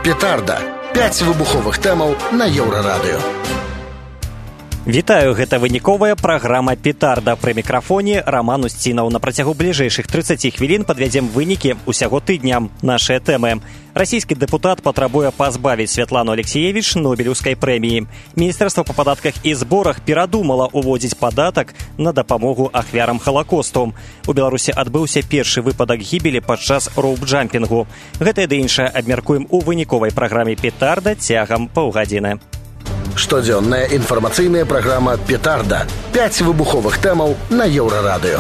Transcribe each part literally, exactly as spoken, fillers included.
Петарда. пяць выбуховых тэмаў на Еўрарадыё. Вітаю, гэта выніковая праграма «Петарда». Пры мікрафоне Раман Усцінаў. На працягу бліжэйшых трыццаці хвілін падвядзем вынікі усяго тыдня. Нашыя тэмы. Расійскі дэпутат патрабуе пазбавіць Святлану Алексіевіч Нобелеўскай прэміі. Міністэрства па падатках і зборах перадумала ўводзіць падатак на дапамогу ахвярам Халакосту. У Беларусі адбыўся першы выпадак гібелі падчас роуп-джампінгу. Гэтае ды іншае абмяркуем у выніковай праграме «Петарда» цягам паўгадзіны. Штодзённая інфармацыйная праграма «Петарда». пяць выбуховых тэмаў на Еўрарадыё.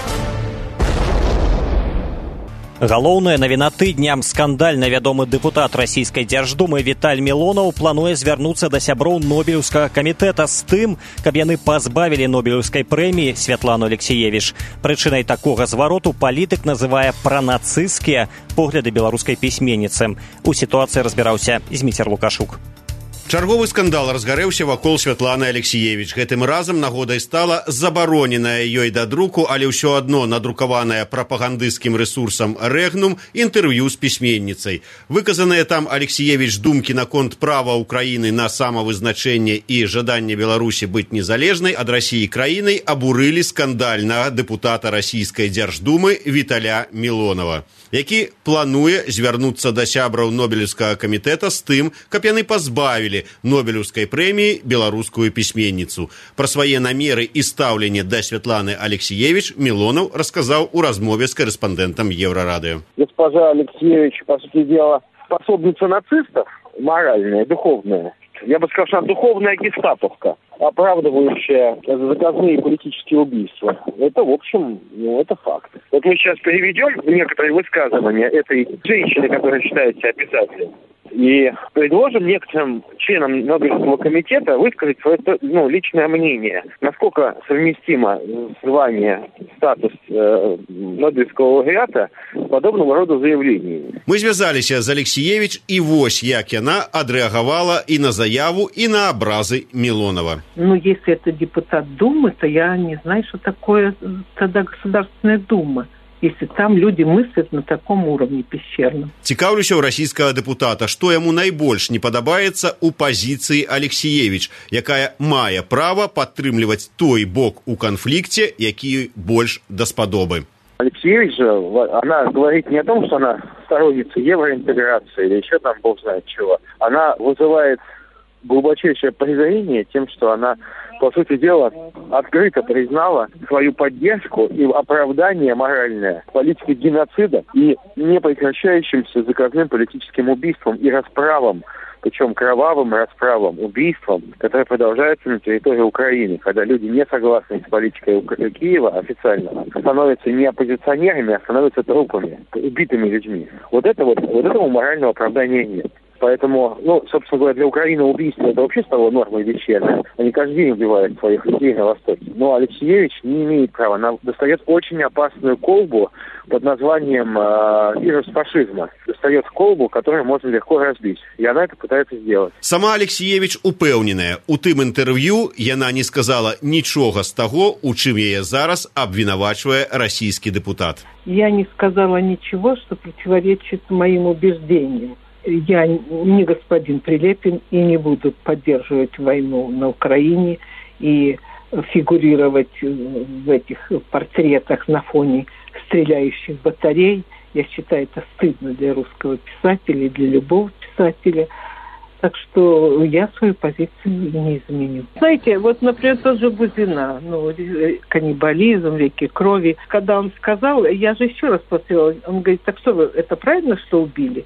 Галоўная навіна тыдня. Скандальна вядомы дэпутат расійскай дзярждумы Віталь Мілонаў плануе звярнуцца да сяброў Нобелеўскага камітэта з тым, каб яны пазбавілі Нобелеўскай прэміі Святлану Алексіевіч. Прычынай такога звароту палітык называе пранацысцкія погляды беларускай пісьменніцы. У сітуацыі разбіраўся Зміцер Лукашук. Чарговы скандал разгарэўся вакол Святланы Алексіевіч. Гэтым разам нагодай стала забароненая ёй да друку, але ўсё адно надрукаваная прапагандысцкім рэсурсам «Рэгнум» інтэрв'ю з пісьменніцай. Выказаныя там Алексіевіч думкі наконт права Украіны на самавызначэнне і жаданне Беларусі быць незалежнай ад Расіі краінай абурылі скандальнага дэпутата расійскай дзярждумы Віталя Мілонава, які плануе звярнуцца да сябраў Нобелеўскага камітэта з тым, каб яны пазбавілі Нобелеўскай прэміі беларускую пісьменніцу. Пра свае намеры і стаўленне да Святланы Алексіевіч Мілонаў расказаў у размове з корэспондэнтам Еўрарадыё. Госпожа Алексіевіч, по сути дела, пособница нацистов, моральная, духовная. Я бы сказал, что она духовная гестаповка, оправдывающая заказные политические убийства. Это, в общем, ну, это факт. Вот мы сейчас переведем некоторые высказывания этой женщины, которая считает себя писателем, и предложим некоторым членам Нобелевского комитета высказать свое, ну, личное мнение, насколько совместимо звание, статус э, Нобелевского лауреата с подобного рода заявлениями. Мы звязаліся з Алексіевіч, і вось як яна адрэагавала і на заяву, і на образы Милонова. Ну, если это депутат Думы, то я не знаю, что такое тогда Государственная Дума, если там люди мыслят на таком уровне пещерном. Цікаўлюся ў расійскага дэпутата, што яму найбольш не падабаецца ў пазіцыі Алексіевіч, якая мае права падтрымліваць той бок у канфлікце, які больш даспадобы. Алексіевич же, она говорит не о том, что она сторонница евроинтеграции или еще там бог знает чего. Она вызывает глубочайшее презрение тем, что она, по сути дела, открыто признала свою поддержку и оправдание моральное политики геноцида и непрекращающимся заказным политическим убийством и расправам, причем кровавым расправам, убийствам, которые продолжаются на территории Украины, когда люди, не согласные с политикой Киева официально, становятся не оппозиционерами, а становятся трупами, убитыми людьми. Вот, это вот, вот этого морального оправдания нет. Поэтому, ну, собственно говоря, для Украины убийство это вообще стало нормой вещерной. Они каждый день убивают своих людей на Востоке. Но Алексіевіч не имеет права. Она достает очень опасную колбу под названием э, «Вирус фашизма». Достает колбу, которую можно легко разбить. И она это пытается сделать. Сама Алексіевіч упэўненая. У тым інтэрв'ю яна не сказала нічога з таго, у чым яе зараз абвінавачвае расійскі дэпутат. Я не сказала ничего, что противоречит моим убеждениям. Я не господин Прилепин и не буду поддерживать войну на Украине и фигурировать в этих портретах на фоне стреляющих батарей. Я считаю, это стыдно для русского писателя и для любого писателя. Так что я свою позицию не изменю. Знаете, вот, например, тот же Бузина, ну, каннибализм, реки крови. Когда он сказал, я же еще раз спросила, он говорит, так что вы, это правильно, что убили?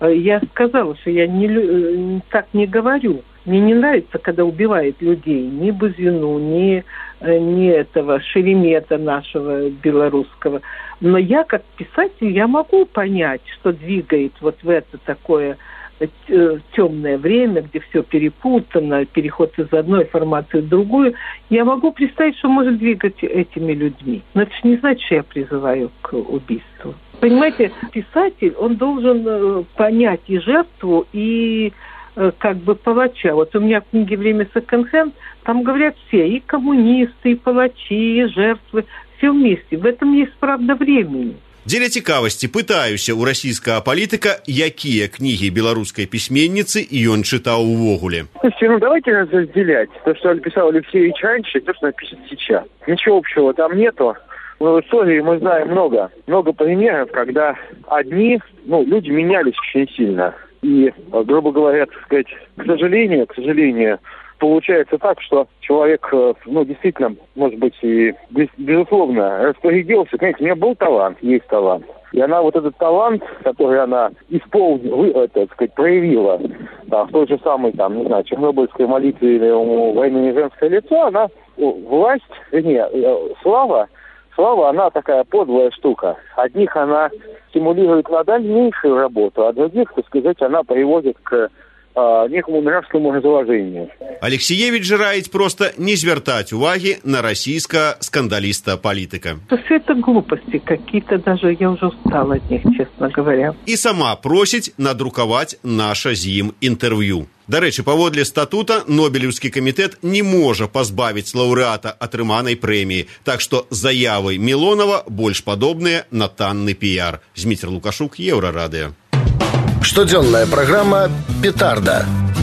Я сказала, что я не, так не говорю. Мне не нравится, когда убивают людей. Ни Бузину, ни, ни этого Шеремета нашего белорусского. Но я, как писатель, я могу понять, что двигает вот в это такое темное время, где все перепутано, переход из одной формации в другую. Я могу представить, что может двигать этими людьми. Но это же не значит, что я призываю к убийству. Понимаете, писатель, он должен понять и жертву, и как бы палача. Вот у меня в книге «Время секонд-хенд» там говорят все, и коммунисты, и палачи, и жертвы, все вместе. В этом есть правда времени. Дзеля цікавасці пытаюся ў расійскага палітыка, якія кнігі беларускай пісьменніцы ён чытаў увогуле. Слушайте, ну давайте разделять то, что написал Алексеевич раньше, и то, что напишет сейчас. Ничего общего там нету. Но в истории мы знаем много, много примеров, когда одни, ну, люди менялись очень сильно. И, грубо говоря, так сказать, к сожалению, к сожалению, получается так, что человек, ну, действительно, может быть, и безусловно, распорядился. Знаете, у нее был талант, есть талант. И она вот этот талант, который она исполнила, так сказать, проявила, да, в той же самой, там, не знаю, Чернобыльской молитве или у «Войны не женское лицо», она, власть, вернее, слава, слава, она такая подлая штука. Одних она стимулирует на дальнейшую работу, а других, так сказать, она приводит к э, некому нравственному разложению. Алексеевич же раіць просто не звяртаць уваги на российского скандалиста-политика. Все это глупости какие-то, даже я уже устала от них, честно говоря. И сама просить надрукаваць наше з ім интервью. Дарэчы, паводле статута Нобелевский комитет не можа пазбавіць лаўрэата атрыманай прэміі, так што заявы Милонова больш падобныя на танны піяр. Зміцер Лукашук, Еўрарадыё. Штодзённая праграма «Петарда».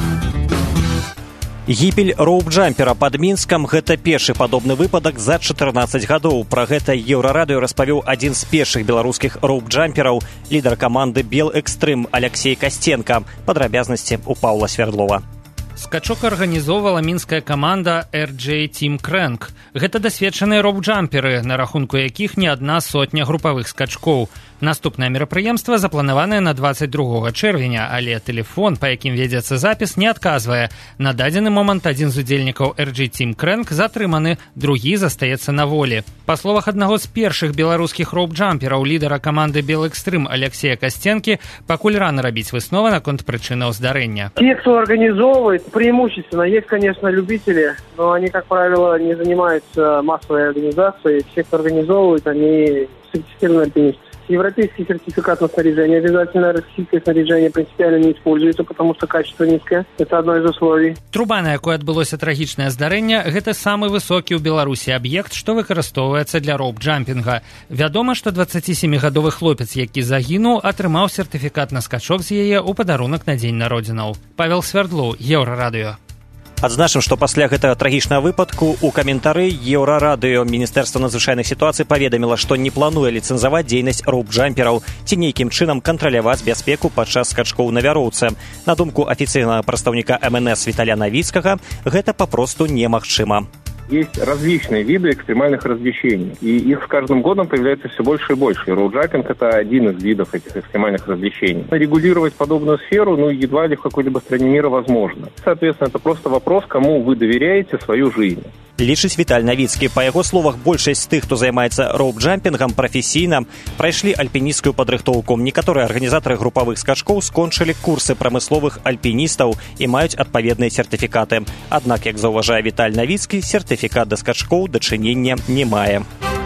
Гібель роуп-джампера пад Мінскам – гэта першы падобны выпадак за чатырнаццаць гадоў. Пра гэта Еўрарадыё распавёў адзін з першых беларускіх роуп-джампераў, лідар каманды «Белэкстрым» Алексей Костенко. Падрабязнасці у Паўла Свердлова. Скачок арганізоўвала мінская каманда эр джей Team Crank. Гэта дасведчаныя роуп-джамперы, на рахунку якіх не адна сотня групавых скачкоў. Наступнае мерапрыемства запланаванае на дваццаць другога чэрвеня, але тэлефон, па якім вядзецца запіс, не адказвае. На дадзены момант адзін з удзельнікаў эр джей Team Crank затрыманы, другі застаецца на волі. Па словах аднаго з першых беларускіх роуп-джампераў, лідара каманды «Белэкстрым» Алексея Костенки, пакуль рана рабіць высновы наконт прычынаў здарэння. Те, кто организовывает, преимущественно, есть, конечно, любители, но они, как правило, не занимаются массовой организацией. Все, кто организовывает, они сертифицированные альпинисты. Европейский сертификат на снаряжение обязательно, российское снаряжение принципиально не используется, потому что качество низкое. Это одно из условий. Труба, на якой адбылося трагічнае здарэнне, гэта самы высокі ў Беларусі аб'ект, што выкарыстоўваецца для роуп-джампінга. Вядома, што дваццацісемігадовы хлопец, які загінуў, атрымаў сертыфікат на скачок з яе ў падарунак на дзень народзінаў. Павел Свердлоў, Еўрарадыё. Адзначым, што пасля гэтага трагічнага выпадку у каментары Еўрарадыё Міністэрства надзвычайных сітуацый паведаміла, што не плануе ліцэнзаваць дзейнасць роуп-джампераў ці нейкім чынам кантраляваць бяспеку падчас скачкоў на вяроўцы. На думку афіцыйнага прадстаўніка эм эн эс Віталя Навіцкага, гэта папросту немагчыма. Есть различные виды экстремальных развлечений, и их с каждым годом появляется все больше и больше. И роуп-джампинг – это один из видов этих экстремальных развлечений. Регулировать подобную сферу, ну, едва ли в какой-либо стране мира возможно. Соответственно, это просто вопрос, кому вы доверяете свою жизнь. Лічыць Віталь Навіцкі. Па яго словах, большасць з тых, хто займаецца роуп-джампінгам прафесійна, прайшлі альпінісцкую падрыхтоўку. Некаторыя арганізатары групавых скачкоў скончылі курсы прамысловых альпіністаў і маюць адпаведныя сертыфікаты. Аднак, як заўважае Віталь Навіцкі, сертыфікат да скачкоў дачынення не мае.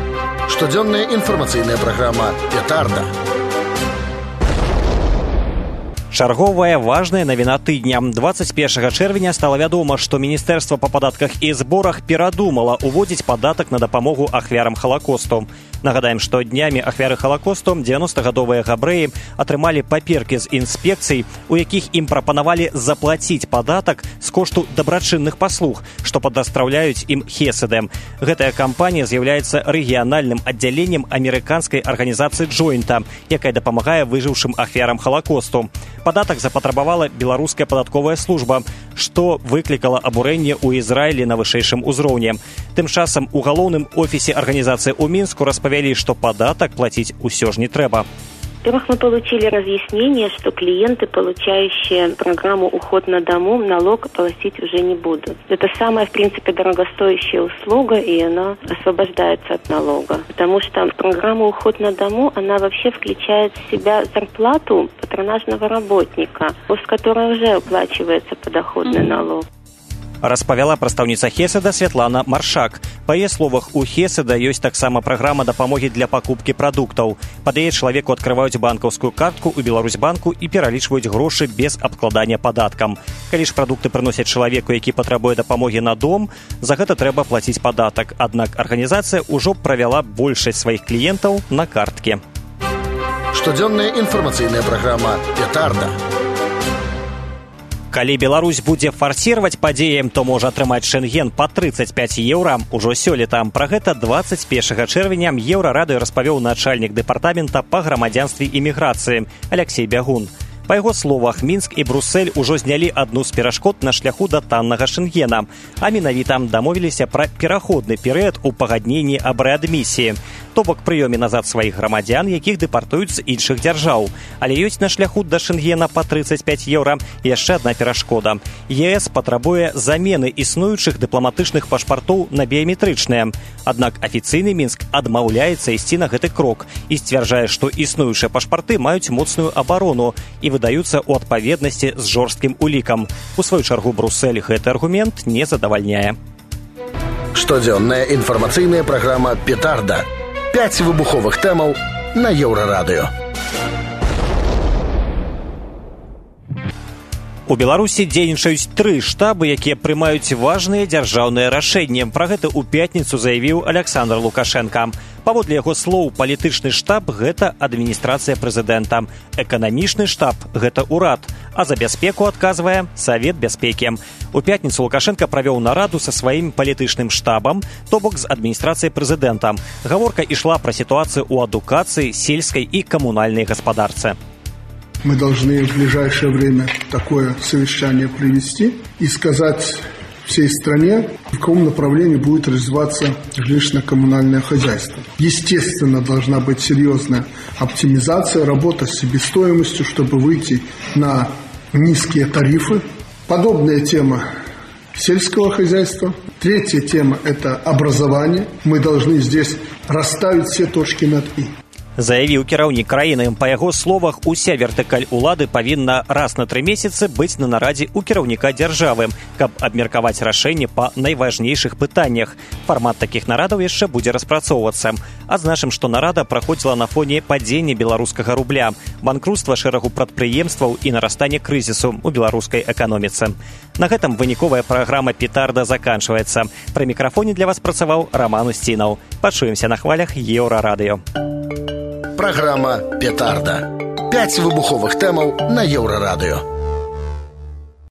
Штодзённая інфармацыйная праграма «Петарда». Чарговая важная навіна тыдня. дваццаць першага чэрвеня стала вядома, што Міністэрства па падатках і зборах перадумала уводзіць падатак на дапамогу ахвярам Халакосту. Нагадаем, што днямі ахвяры Халакосту дзевяностагадовыя габрэі атрымалі паперкі з інспекцый, у якіх ім прапанавалі заплаціць падатак з кошту дабрачынных паслуг, што падастраўляюць ім хеседы. Гэтая кампанія з'яўляецца рэгіянальным аддзяленнем амерыканскай арганізацыі Джойнта, якая дапамагае выжыўшым ахвярам Халакосту. Падатак запатрабавала беларуская падатковая служба, што выклікала абурэнне ў Ізраілі на вышэйшым узроўні. Тым часам у галоўным офісе арганізацыі ў Мінску распавялі, што падатак плаціць усё ж не трэба. Во-первых, мы получили разъяснение, что клиенты, получающие программу «Уход на дому», налог платить уже не будут. Это самая, в принципе, дорогостоящая услуга, и она освобождается от налога. Потому что программа «Уход на дому», она вообще включает в себя зарплату патронажного работника, с которой уже оплачивается подоходный налог. Распавяла прадстаўніца Хеседа Святлана Маршак. Па яе словах, у Хеседа ёсць таксама праграма дапамогі для пакупкі прадуктаў. Пад яе чалавеку адкрываюць банкаўскую картку ў Беларусьбанку і пералічваюць грошы без абкладання падаткам. Калі ж прадукты прыносяць чалавеку, які патрабуе дапамогі на дом, за гэта трэба плаціць падатак. Аднак арганізацыя ўжо правяла большасць сваіх кліентаў на карткі. Штодзённая інфармацыйная праграма «Петарда». Калі Беларусь будзе фарсировать падзеі, то можа атрымаць шэнген па тридцать пять еўра ўжо сёлета. Пра гэта двадцать первого чэрвеня Еўрарадыё распавёў начальнік дэпартамента па грамадзянстве і міграцыі Алексей Бягун. Па яго словах, Мінск і Бруссель ужо знялі адну з перашкод на шляху да таннага шэнгена, а менавіта дамовіліся пра пераходны перыяд у пагадненні аб рэадмісіі, то бок прыёме назад сваіх грамадзян, якіх дэпартуюць з іншых дзяржаў. Але ёсць на шляху да шэнгена па тридцать пять еўра яшчэ адна перашкода. ЕС патрабуе замены існуючых дыпламатычных пашпартоў на біяметрычныя. Аднак афіцыйны Мінск адмаўляецца ісці на гэты крок і сцвярджае, што існуючыя пашпарты маюць моцную абарону і выдаюцца ў адпаведнасці з жорсткім улікам. У сваю чаргу Бруссель гэты аргумент не задавальняе. Штодзённая інфармацыйная праграма «Петарда». Пяць выбуховых тэмаў на Еўрарадыё. У Беларусі дзейнічаюць тры штабы, якія прымаюць важныя дзяржаўныя рашэнні. Пра гэта ў пятніцу заявіў Александр Лукашенко. Паводле яго слоў, палітычны штаб – гэта адміністрацыя прэзідэнта. Эканамічны штаб – гэта ўрад. А за бяспеку адказвае Савет бяспекі. У пятніцу Лукашенко правёў нараду са сваім палітычным штабам, то бок з адміністрацыяй прэзідэнта. Гаворка ішла пра сітуацыю ў адукацыі, сельскай і камунальнай гаспадарцы. Мы должны в ближайшее время такое совещание провести и сказать всей стране, в каком направлении будет развиваться жилищно-коммунальное хозяйство. Естественно, должна быть серьезная оптимизация, работа с себестоимостью, чтобы выйти на низкие тарифы. Подобная тема сельского хозяйства. Третья тема – это образование. Мы должны здесь расставить все точки над «и». Заявіў кіраўнік краіны. Па яго словах, уся вертыкаль улады павінна раз на тры месяцы быць на нарадзе ў кіраўніка дзяржавы, каб абмеркаваць рашэнні па найважнейшых пытаннях. Фармат такіх нарадаў яшчэ будзе распрацоўвацца. Адзначым, што нарада праходзіла на фоне падзення беларускага рубля, банкруцтва шэрагу прадпрыемстваў і нарастання крызісу ў беларускай эканоміцы. На гэтым выніковая праграма «Петарда» заканчваецца. Пры мікрафоне для вас працаваў Роман Устинов. Пачуемся на хвалях Еўрарадыё. Программа «Петарда». Пять выбуховых тэмаў на Еўрарадыё.